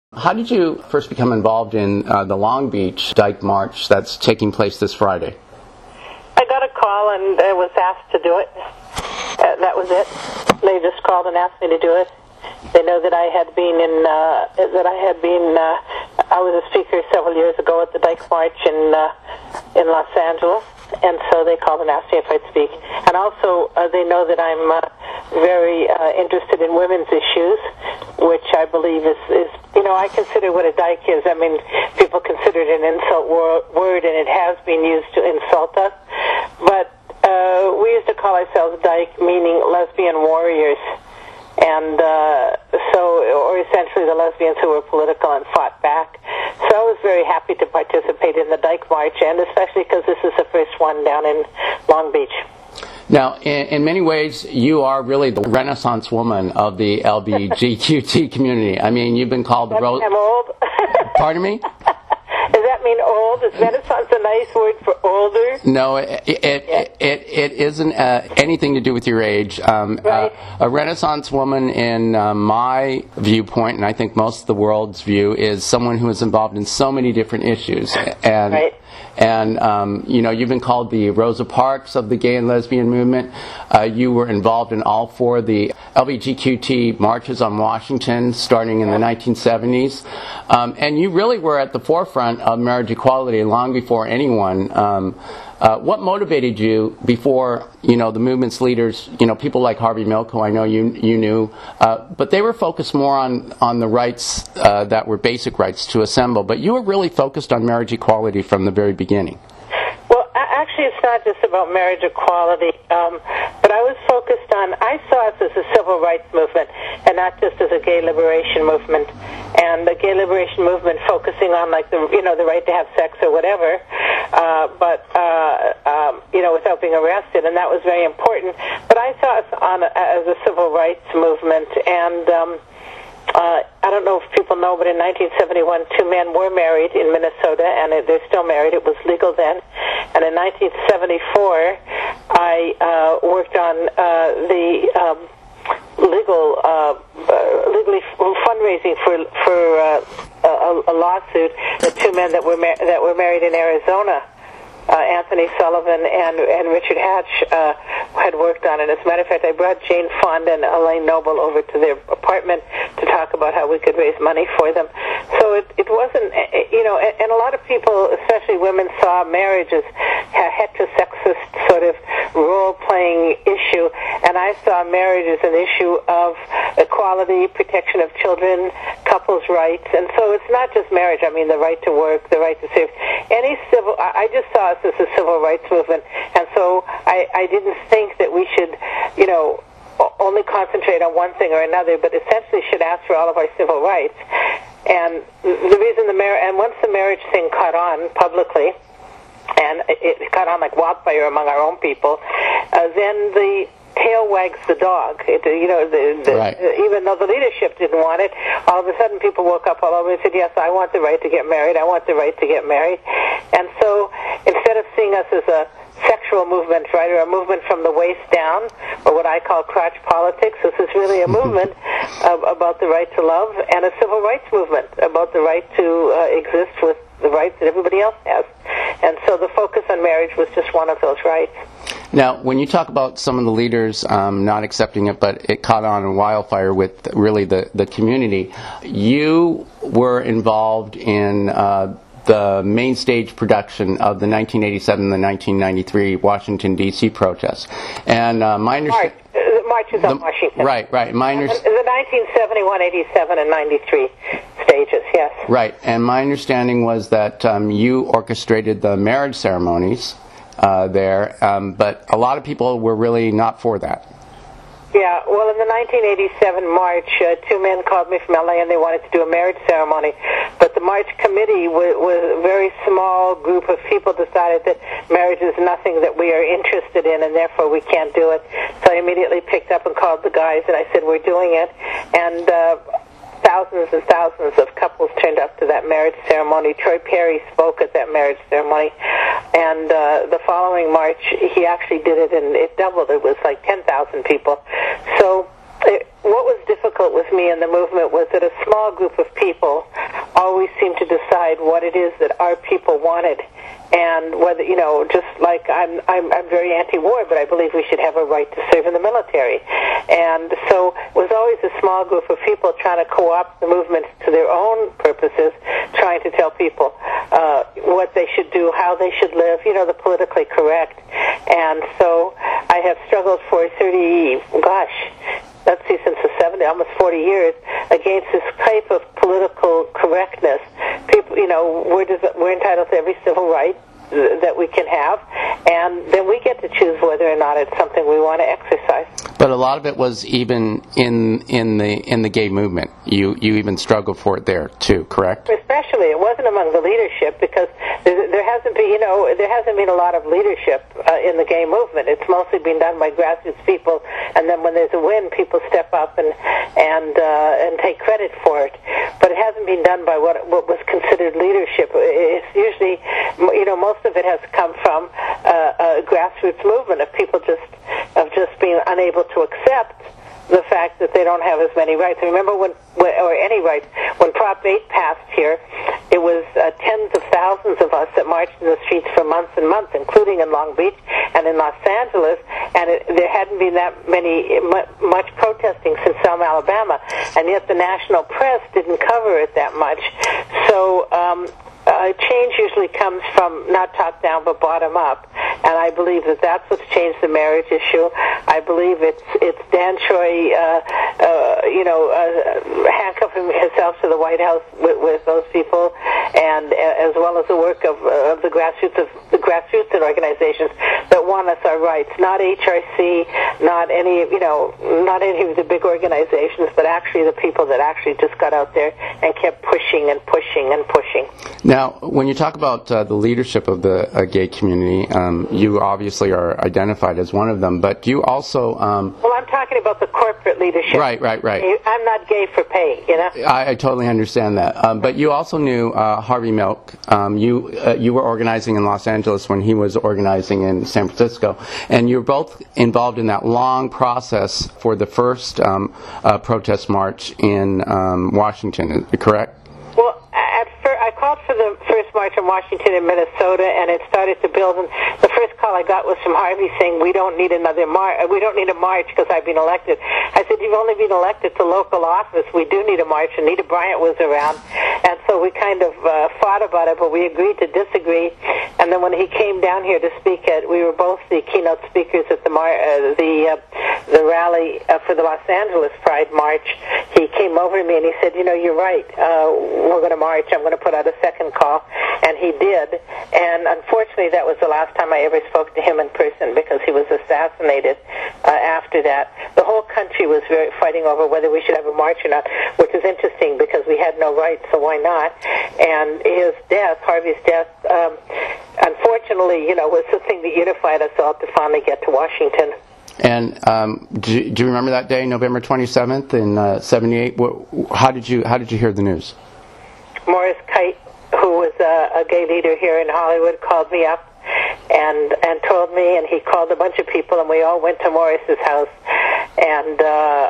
How did you first become involved in the Long Beach Dyke March that's taking place this Friday? I got a call and I was asked to do it. That was it. They just called and asked me to do it. They know that I was a speaker several years ago at the Dyke March in Los Angeles, and so they called and asked me if I'd speak. And also, they know that I'm very interested in women's issues, which I believe is I consider what a dyke is. I mean, people consider it an insult word, and it has been used to insult us. But we used to call ourselves dyke, meaning lesbian warriors. And or essentially the lesbians who were political and fought back. So I was very happy to participate in the Dyke March, and especially because this is the first one down in Long Beach. Now, in many ways, you are really the Renaissance woman of the LGBTQ community. I mean, you've been called the Rose. I'm old. Pardon me? Does that mean old? Is Renaissance a nice word for older? No, it isn't anything to do with your age. Right. A Renaissance woman, in my viewpoint, and I think most of the world's view, is someone who is involved in so many different issues. And right. And, you've been called the Rosa Parks of the gay and lesbian movement. You were involved in all four of the LGBTQ marches on Washington starting in the 1970s. And you really were at the forefront of marriage equality long before anyone. What motivated you before, the movement's leaders, people like Harvey Milk, who I know you knew, but they were focused more on the rights that were basic rights to assemble. But you were really focused on marriage equality from the very beginning. Well, actually, it's not just about marriage equality, but I was focused on, I saw us as a civil rights movement and not just as a gay liberation movement. And the gay liberation movement focusing on the right to have sex or whatever, but without being arrested, and that was very important. But I saw us as a civil rights movement, and I don't know if people know, but in 1971, two men were married in Minnesota, and they're still married. It was legal then. And in 1974, I worked on legally fundraising for a lawsuit. The two men that were married in Arizona, Anthony Sullivan and Richard Hatch, had worked on it. As a matter of fact, I brought Jane Fonda and Elaine Noble over to their apartment to talk about how we could raise money for them. So it wasn't, and a lot of people, especially women, saw marriage as a heterosexist sort of role-playing issue, and I saw marriage as an issue of equality, protection of children, couples' rights, and so it's not just marriage. I mean, the right to work, the right to save. I just saw us as a civil rights movement, and so I didn't think that we should, only concentrate on one thing or another, but essentially should ask for all of our civil rights. And the reason once the marriage thing caught on publicly, and it caught on like wildfire among our own people, then the tail wags the dog. Right. Even though the leadership didn't want it, all of a sudden people woke up all over and said, yes, I want the right to get married. I want the right to get married. And so instead of seeing us as a sexual movement, right, or a movement from the waist down, or what I call crotch politics, this is really a movement about the right to love, and a civil rights movement about the right to exist with the rights that everybody else has. And so the focus on marriage was just one of those rights. Now, when you talk about some of the leaders not accepting it, but it caught on in wildfire with really the community, you were involved in the main stage production of the 1987 and the 1993 Washington, D.C. protests. And my understanding... Marches on Washington. Right. The 1971, 87, and 93 stages, yes. Right. And my understanding was that you orchestrated the marriage ceremonies there, but a lot of people were really not for that. Yeah, well, in the 1987 March, two men called me from LA and they wanted to do a marriage ceremony. But the March committee was a very small group of people decided that marriage is nothing that we are interested in and therefore we can't do it. So I immediately picked up and called the guys and I said, we're doing it. And thousands and thousands of couples turned up to that marriage ceremony. Troy Perry spoke at that marriage ceremony. And the following March, he actually did it, and it doubled. It was like 10,000 people. So what was difficult with me in the movement was that a small group of people decide what it is that our people wanted. And whether, just like I'm very anti-war, but I believe we should have a right to serve in the military. And so it was always a small group of people trying to co-opt the movement to their own purposes, trying to tell people what they should do, how they should live, the politically correct. And so I have struggled for since the 70s, almost 40 years, against this type of political correctness. People, we're entitled to every civil right that we can have, and then we get to choose whether or not it's something we want to exercise. But a lot of it was even in the gay movement. You even struggled for it there too, correct? Especially, it wasn't among the leadership because there hasn't been a lot of leadership in the gay movement. It's mostly been done by grassroots people, and then when there's a win, people step up and take credit for it. But it hasn't been done by what was considered leadership. It's usually, most of it has come from a grassroots movement of people just being unable to accept the fact that they don't have as many rights. Remember or any rights, when Prop 8 passed here, it was tens of thousands of us that marched in the streets for months and months, including in Long Beach and in Los Angeles, and there hadn't been that much protesting since Selma, Alabama, and yet the national press didn't cover it that much. So change usually comes from not top down but bottom up, and I believe that that's what's changed the marriage issue. I believe it's Dan Choi, handcuffing himself to the White House with those people, and as well as the work of the grassroots and organizations that want us our rights. Not HRC, not any of the big organizations, but actually the people that actually just got out there and kept pushing and pushing and pushing. Now, when you talk about the leadership of the gay community, you obviously are identified as one of them, but do you also... well, I'm talking about the corporate leadership. Right. I'm not gay for pay, I totally understand that. But you also knew Harvey Milk. You were organizing in Los Angeles when he was organizing in San Francisco, and you're both involved in that long process for the first protest march in Washington, correct? Well, I called for the first march in Washington and Minnesota, and it started to build. And the first call I got was from Harvey saying, "We don't need another march. We don't need a march because I've been elected." I said, "You've only been elected to local office. We do need a march." And Anita Bryant was around, and so we kind of fought about it, but we agreed to disagree. And then when he came down here to speak we were both the keynote speakers at the rally for the Los Angeles Pride March. He came over to me and he said, "You're right. We're going to march. I'm going to put out a second call," and he did. And unfortunately, that was the last time I ever spoke to him in person because he was assassinated after that. The whole country was fighting over whether we should have a march or not, which is interesting because we had no rights, so why not? And his death, Harvey's death, unfortunately, was the thing that unified us all to finally get to Washington. And do you remember that day, November 27th in '78? How did you hear the news? Morris Kite, who was a gay leader here in Hollywood, called me up and told me, and he called a bunch of people, and we all went to Morris's house and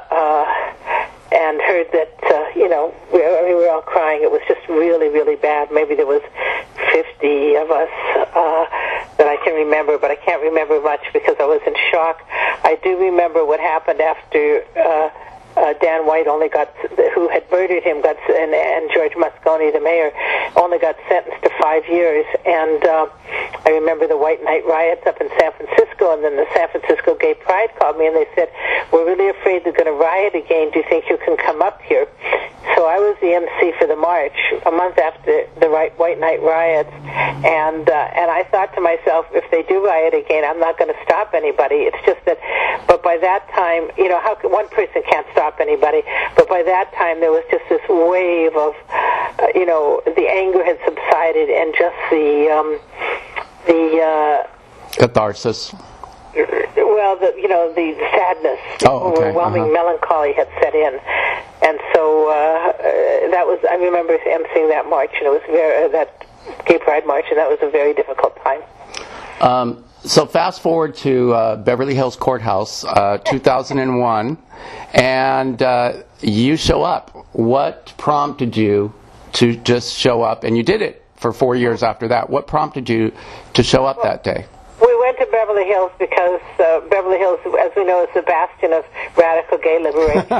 heard that we were all crying. It was just really, really bad. Maybe there was 50 of us that I can remember, but I can't remember much because I was in shock. I do remember what happened after Dan White who had murdered him, and George Moscone, the mayor, only got sentenced to 5 years. And I remember the White Night riots up in San Francisco, and then the San Francisco Gay Pride called me, and they said, "We're really afraid they're going to riot again. Do you think you can come up here?" So I was the MC for the march a month after the White Night riots, and I thought to myself, if they do riot again, I'm not going to stop anybody. It's just that, but by that time, how one person can't stop anybody, but by that time there was just this wave of, the anger had subsided, and just the catharsis. Well, the sadness, overwhelming melancholy had set in, and so that was. I remember emceeing that march, and it was that Gay Pride March, and that was a very difficult time. So fast forward to Beverly Hills Courthouse, 2001, and you show up. What prompted you to just show up, and you did it for 4 years after that. What prompted you to show up that day? We went to Beverly Hills because Beverly Hills, as we know, is the bastion of radical gay liberation.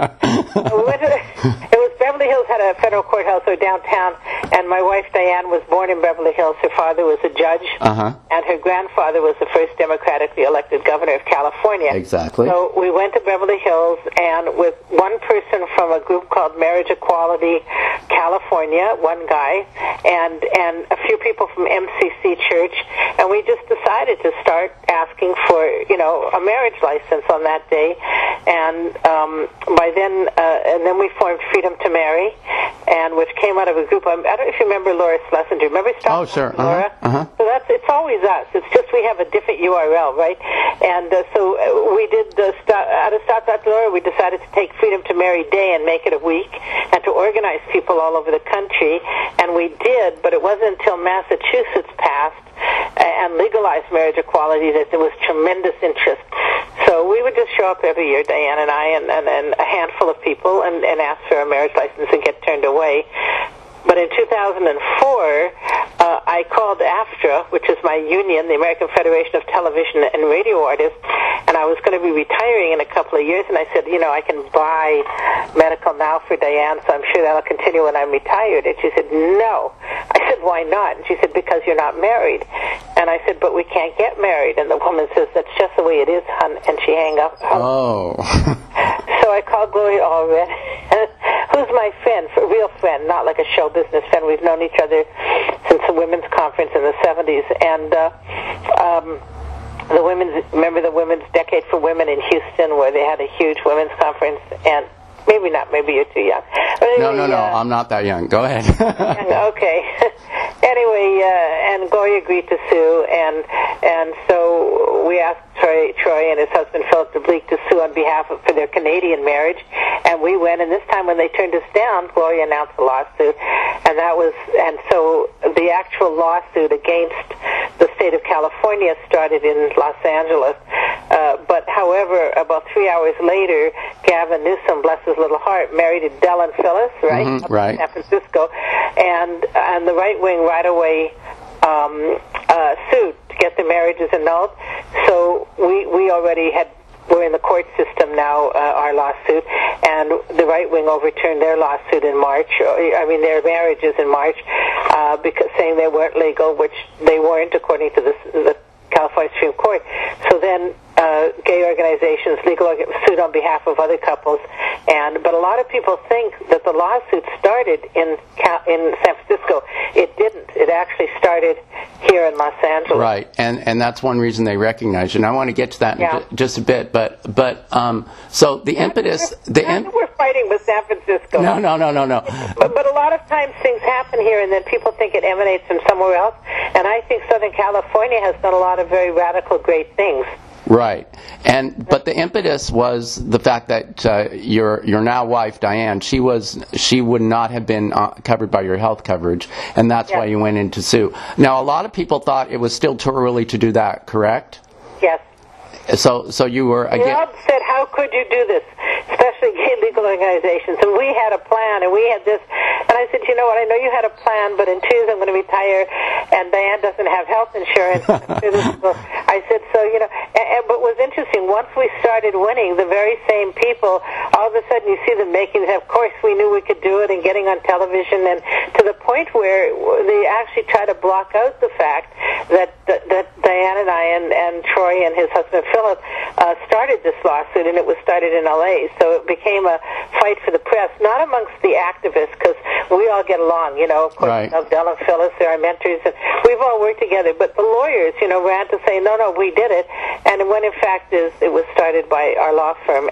It was Beverly Hills had a federal courthouse or downtown, and my wife Diane was born in Beverly Hills. Her father was a judge, and her grandfather was the first democratically elected governor of California. Exactly. So we went to Beverly Hills, and with one person from a group called Marriage Equality California, one guy, and a few people from MCC Church, and we just decided to start asking for, a marriage license on that day, and by then, and then we formed Freedom to Marry, and which came out of a group. I don't know if you remember Laura Schlesinger. Remember Stop? Oh, sure. Laura? So it's always us. It's just we have a different URL, right? And so we did out of Stop Laura. We decided to take Freedom to Marry Day and make it a week, and to organize people all over the country, and we did. But it wasn't until Massachusetts passed and legalized marriage equality that there was tremendous interest. So we would just show up every year, Diane and I, and a handful of people, and ask for a marriage license and get turned away. But in 2004, I called AFTRA, which is my union, the American Federation of Television and Radio Artists, and I was going to be retiring in a couple of years, and I said, I can buy medical now for Diane, so I'm sure that'll continue when I'm retired. And she said, no. I said, why not? And she said, because you're not married. And I said, but we can't get married. And the woman says, that's just the way it is, hon. And she hung up. Oh. So I called Gloria Allred, who's my friend, a real friend, not like a show business friend. We've known each other since the women's conference in the 70s. And remember the Women's Decade for Women in Houston, where they had a huge women's conference, and maybe you're too young. But anyway, No, I'm not that young. Go ahead. Okay. Anyway, and Gloria agreed to sue, and so we asked Troy and his husband Philip DeBleek to sue on behalf for their Canadian marriage, and we went. And this time, when they turned us down, Gloria announced a lawsuit, and so the actual lawsuit against the state of California started in Los Angeles. But however, about 3 hours later, Gavin Newsom, bless his little heart, married Adele and Phyllis, right? Right. In San Francisco, and the right wing right away sued to get the marriages annulled. So we already we're in the court system now, our lawsuit, and the right wing overturned their lawsuit in March. Their marriages in March, because saying they weren't legal, which they weren't according to the California Supreme Court. So then gay organizations sued on behalf of other couples, but a lot of people think that the lawsuit started in San Francisco. It didn't. It actually started here in Los Angeles. Right, and that's one reason they recognize you. And I want to get to that in just a bit, but so the impetus... We're fighting with San Francisco. No. But a lot of times things happen here, and then people think it emanates from somewhere else, and I think Southern California has done a lot of very radical, great things. Right, but the impetus was the fact that your now wife Diane, she would not have been covered by your health coverage, and that's why you went in to sue. Now, a lot of people thought it was still too early to do that. Correct? Yes. So you were again. Rob said, "How could you do this?" Especially gay legal organizations, and we had a plan, and we had this. And I said, "You know what? I know you had a plan, but in 2 years I'm going to retire, and Diane doesn't have health insurance." I said, "So but what was interesting, once we started winning, the very same people, all of a sudden you see them making. Of course, we knew we could do it, and getting on television, and to the point where they actually try to block out the fact that Diane and I and Troy and his husband Philip started this lawsuit, and it was started in L.A. So it became a fight for the press, not amongst the activists, because we all get along, of course, right. Del and Phyllis, they're our mentors, and we've all worked together. But the lawyers, ran to say, no, we did it, and when in fact it was started by our law firm.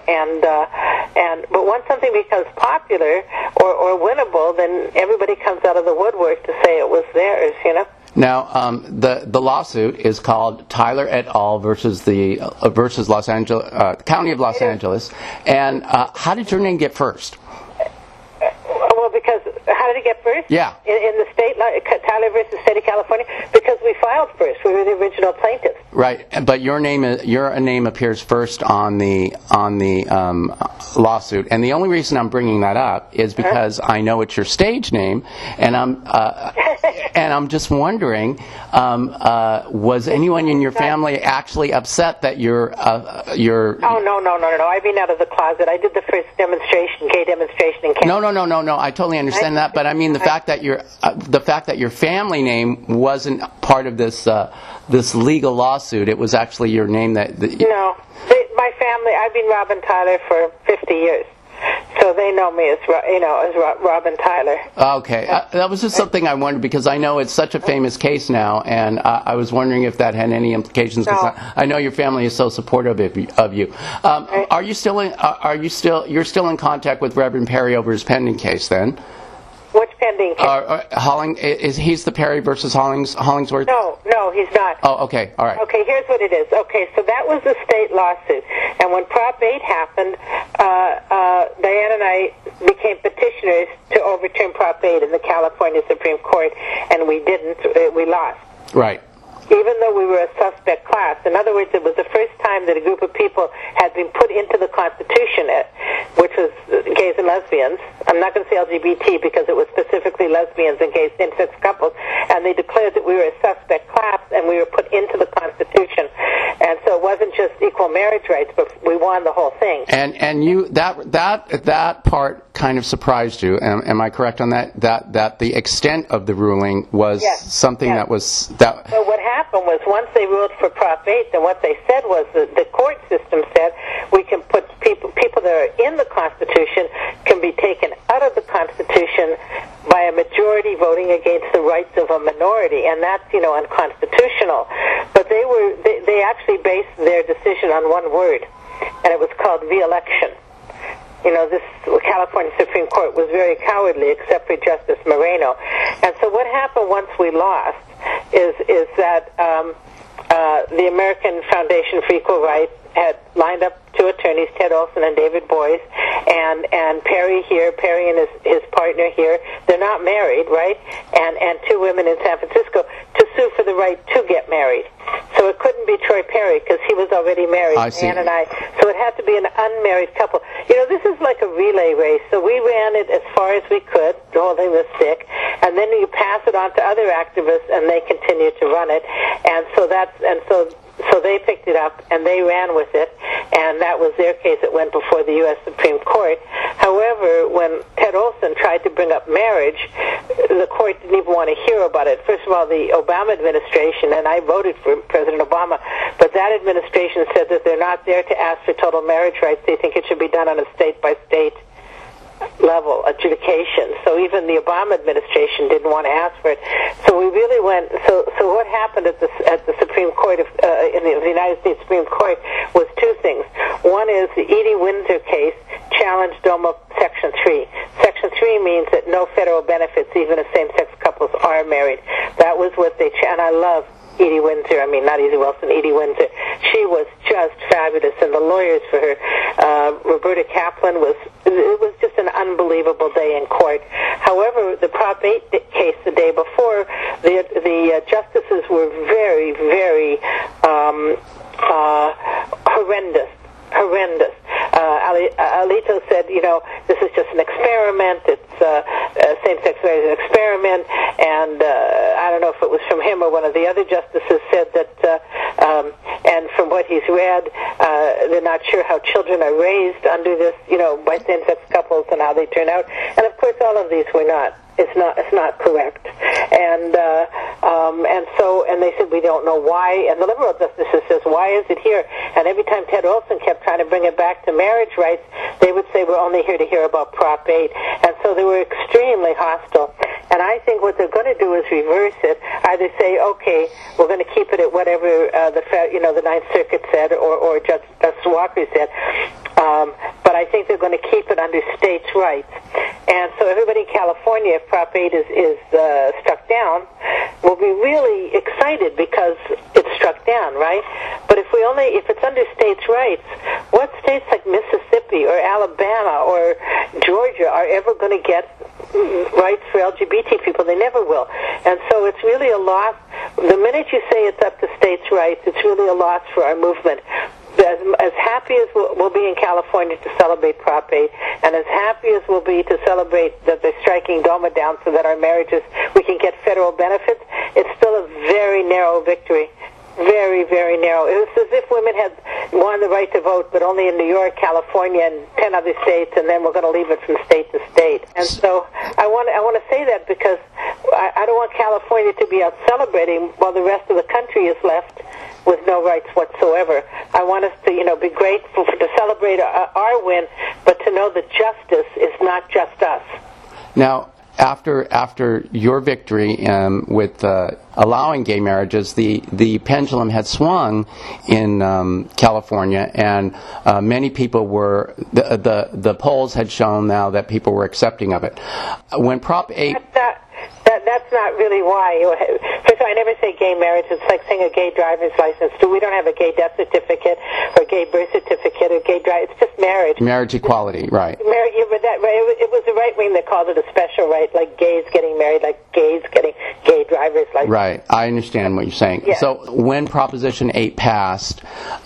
But once something becomes popular or winnable, then everybody comes out of the woodwork to say it was theirs, Now, the lawsuit is called Tyler et al. versus Los Angeles, County of Los Angeles. And how did your name get first? Well, because how did it get first? Yeah. In the state, Tyler versus State of California, because we filed first. We were the original plaintiffs. Right, but your name appears first on the lawsuit, and the only reason I'm bringing that up is because I know it's your stage name, and I'm just wondering, was anyone in your family actually upset that you're Oh no! I've been out of the closet. I did the first gay demonstration in Canada. No. I totally understand that, but I mean the fact that your family name wasn't part of this legal lawsuit. It was actually your name that. No, my family. I've been Robin Tyler for 50 years. So they know me as Robin Tyler. Okay, that was just something I wondered because I know it's such a famous case now, and I was wondering if that had any implications. No. I know your family is so supportive of you. Are you still you're still in contact with Reverend Perry over his pending case then? Which pending case? He's the Perry versus Hollingsworth? No, he's not. Oh, okay, all right. Okay, here's what it is. Okay, so that was the state lawsuit. And when Prop 8 happened, Diane and I became petitioners to overturn Prop 8 in the California Supreme Court, and we didn't. We lost. Right. Even though we were a suspect class. In other words, it was the first time that a group of people had been put into the Constitution, which was gays and lesbians. I'm not going to say LGBT because it was specifically lesbians and gay same-sex couples. And they declared that we were a suspect class and we were put into the Constitution. And so it wasn't just equal marriage rights, but we won the whole thing. And you that part kind of surprised you. Am I correct on that? That the extent of the ruling was something that was that. But what happened was once they ruled for Prop 8, then what they said was that the court system said we can put people that are in the Constitution can be taken out of the Constitution by a majority voting against the rights of a minority, and that's unconstitutional. But they actually based their decision on one word, and it was called re-election. This California Supreme Court was very cowardly, except for Justice Moreno. And so what happened once we lost is that the American Foundation for Equal Rights had lined up two attorneys, Ted Olson and David Boies, and Perry and his partner here. They're not married, right? And two women in San Francisco to sue for the right to get married. So it couldn't be Troy Perry because he was already married, Ann and I. So it had to be an unmarried couple. This is like a relay race. So we ran it as far as we could, holding the stick, and then you pass it on to other activists, and they continue to run it. And so they picked it up and they ran with it, and that was their case. It went before the U.S. Supreme Court. However, when Ted Olson tried to bring up marriage, the court didn't even want to hear about it. First of all, the Obama administration, and I voted for President Obama, but that administration said that they're not there to ask for total marriage rights. They think it should be done on a state-by-state level adjudication. So even the Obama administration didn't want to ask for it. So we really went. So what happened at the Supreme Court in the United States Supreme Court was two things. One is the Edie Windsor case challenged DOMA Section 3. Section 3 means that no federal benefits, even if same-sex couples are married. That was what they. And I love Edie Windsor. I mean, not Edie Wilson, Edie Windsor. She was just fabulous, and the lawyers for her, Roberta Kaplan, it was just an unbelievable day in court. However, the Prop 8 case the day before, the justices were very, very horrendous. Alito said, this is just an experiment. It's same-sex marriage is an experiment, and I don't know if it was from him or one of the other justices said that, and from what he's read, they're not sure how children are raised under this, by same-sex couples and how they turn out. And of course, all of these were not. It's not correct. And they said we don't know why. And the liberal justices says, why is it here? And every time Ted Olson kept trying to bring it back to marriage rights, they would say we're only here to hear about Prop 8. And so they were extremely hostile. And I think what they're going to do is reverse it. Either say, okay, we're going to keep it at whatever the Ninth Circuit said or Justice Walker said. But I think they're going to keep it under states' rights. And so everybody in California, if Prop 8 is struck down, will be really excited because it's struck down, right? But if it's under states' rights, what states like Mississippi or Alabama or Georgia are ever going to get rights for LGBT people. They never will. And so it's really a loss. The minute you say it's up to states' rights, it's really a loss for our movement. As happy as we'll be in California to celebrate Prop 8, and as happy as we'll be to celebrate that they're striking DOMA down so that our marriages, we can get federal benefits, it's still a very narrow victory. Very, very narrow. It was as if women had won the right to vote, but only in New York, California, and 10 other states, and then we're going to leave it from state to state. And so I want to say that because I don't want California to be out celebrating while the rest of the country is left with no rights whatsoever. I want us to, be grateful to celebrate our win, but to know that justice is not just us. Now, after your victory with allowing gay marriages, the pendulum had swung in California, and many people were the polls had shown now that people were accepting of it. When Prop 8. That's not really why. First of all, I never say gay marriage. It's like saying a gay driver's license. We don't have a gay death certificate or gay birth certificate or gay drive. It's just marriage. Marriage equality, right. Marriage, it was the right wing that called it a special right, like gays getting married, like gays getting gay driver's license. Right. I understand what you're saying. Yeah. So when Proposition 8 passed,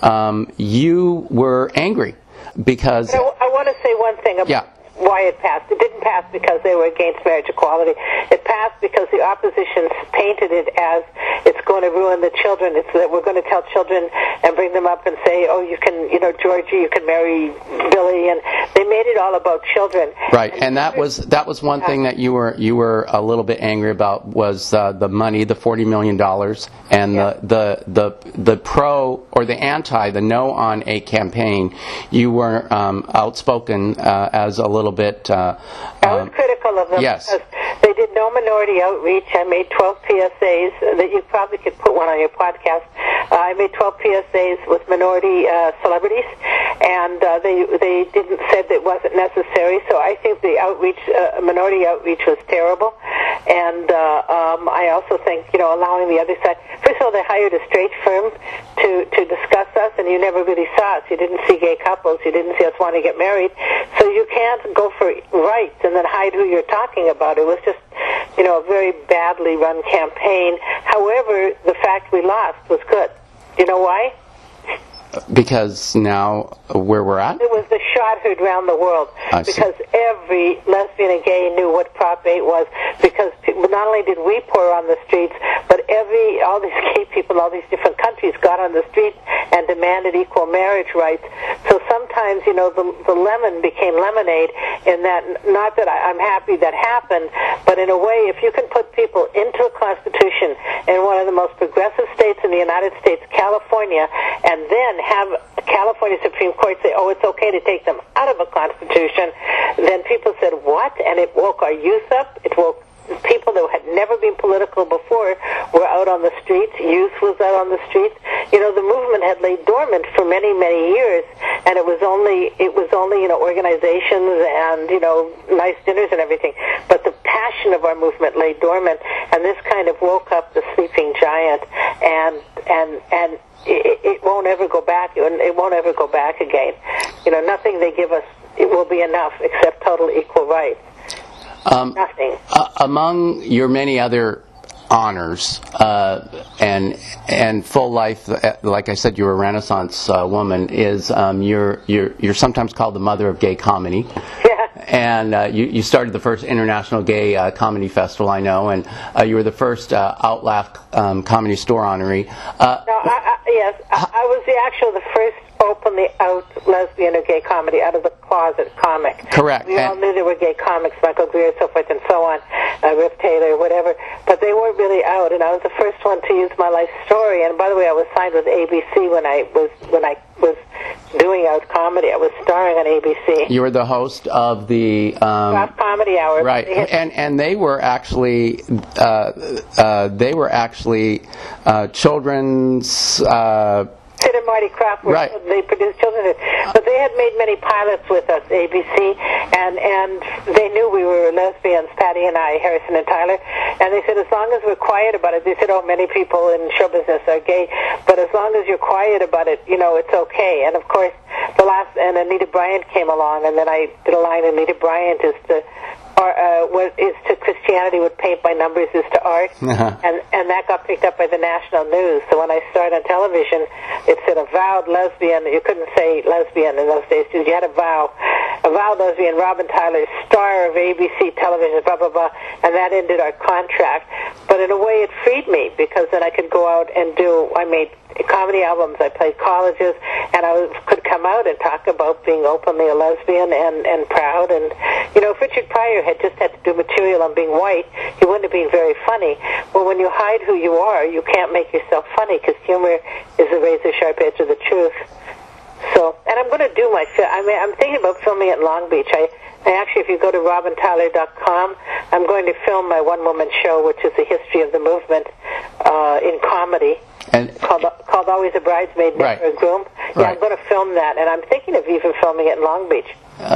you were angry because... I want to say one thing about why it passed. It didn't pass because they were against marriage equality. It passed because the opposition painted it as it's going to ruin the children. It's that we're going to tell children and bring them up and say, oh, you can, Georgie, you can marry Billy, and they made it all about children. Right, and that was one thing that you were a little bit angry about was the money, the $40 million, and the pro or the anti, the no on a campaign. You were outspoken as a little bit. I was critical of them. Yes. Because they did no minority outreach. I made 12 PSAs that you probably could put one on your podcast. I made 12 PSAs with minority celebrities, and they didn't said that it wasn't necessary. So I think the outreach, minority outreach, was terrible. And I also think allowing the other side. First of all, they hired a straight firm to discuss us, and you never really saw us. You didn't see gay couples. You didn't see us wanting to get married. So you can't go for rights and then hide who you're talking about. It was just, a very badly run campaign. However, the fact we lost was good. Do you know why? Because now where we're at? It was the shot heard around the world. Because every lesbian and gay knew what Prop 8 was. Because not only did we pour on the streets, but all these gay people in all these different countries got on the streets and demanded equal marriage rights. So sometimes, the lemon became lemonade in that, not that I'm happy that happened, but in a way, if you can put people into a constitution in one of the most progressive states in the United States, California, and then have California Supreme Court say, oh, it's okay to take them out of a constitution, then people said, what? And it woke our youth up. It woke people that had never been political before were out on the streets. Youth was out on the streets. The movement had laid dormant for many, many years, and it was only organizations and nice dinners and everything. But the passion of our movement lay dormant, and this kind of woke up the sleeping giant, and it won't ever go back. It won't ever go back again. Nothing they give us it will be enough except total equal rights. Nothing. Among your many other honors and full life, like I said, you're a Renaissance woman. Is you're sometimes called the mother of gay comedy. Yeah. And you started the first international gay comedy festival, I know, and you were the first Outlaugh Comedy Store honoree. Yes, I was the first openly out lesbian or gay comedy, out of the closet comic. Correct. We all knew there were gay comics, Michael Greer, so forth and so on, Rip Taylor, whatever, but they weren't really out, and I was the first one to use my life story. And by the way, I was signed with ABC when I was doing out comedy. I was starring on ABC. You were the host of the Top Comedy Hour. Right, and they were actually children's. Sid and Marty Krofft right. They produced children's, but they had made many pilots with us, ABC, and they knew we were lesbians, Patty and I, Harrison and Tyler, and they said as long as we're quiet about it, they said, oh, many people in show business are gay, but as long as you're quiet about it, it's okay. And of course, and Anita Bryant came along, and then I did a line. Anita Bryant is the is to Christianity what paint by numbers is to art, and that got picked up by the national news. So when I started on television, it said avowed lesbian. You couldn't say lesbian in those days. You had avowed lesbian Robin Tyler, star of ABC television, blah blah blah, and that ended our contract. But in a way, it freed me because then I could go out and I made comedy albums, I played colleges, and I could come out and talk about being openly a lesbian and proud. And, if Richard Pryor had just had to do material on being white, he wouldn't have been very funny. Well, when you hide who you are, you can't make yourself funny because humor is the razor-sharp edge of the truth. So, and I'm going to do I'm thinking about filming it in Long Beach. I actually, if you go to robintyler.com, I'm going to film my one-woman show, which is the history of the movement in comedy. And called Always a Bridesmaid, Never a Groom. Yeah, I'm going to film that, and I'm thinking of even filming it in Long Beach.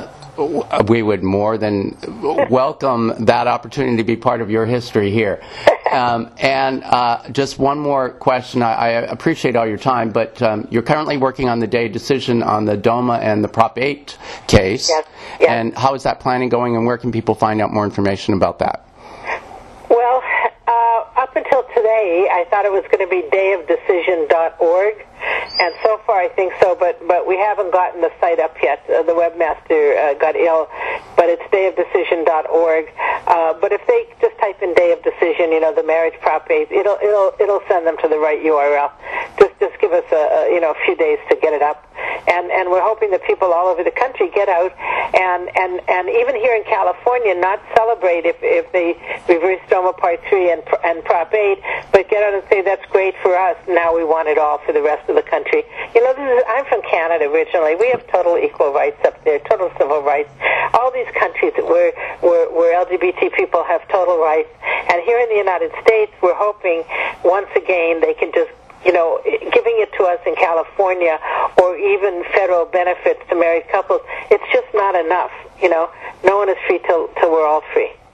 We would more than welcome that opportunity to be part of your history here. And just one more question. I appreciate all your time, but you're currently working on the day decision on the DOMA and the Prop 8 case. Yes. And how is that planning going, and where can people find out more information about that? Well, up until today, I thought it was going to be dayofdecision.org, and so far I think so, but we haven't gotten the site up yet. The webmaster got ill, but it's dayofdecision.org. But if they just type in Day of Decision, the marriage prop 8, it'll send them to the right URL. Just give us a few days to get it up, and we're hoping that people all over the country get out and even here in California not celebrate if they reverse DOMA Part 3 and Prop 8, but get out and say that's great for us. Now we want it all for the rest of the country. I'm from Canada originally. We have total equal rights up there, total civil rights. All these countries where LGBT people have total rights, and here in the United States, we're hoping once again they can just giving it to us in California or even federal benefits to married couples, it's just not enough. No one is free till we're all free.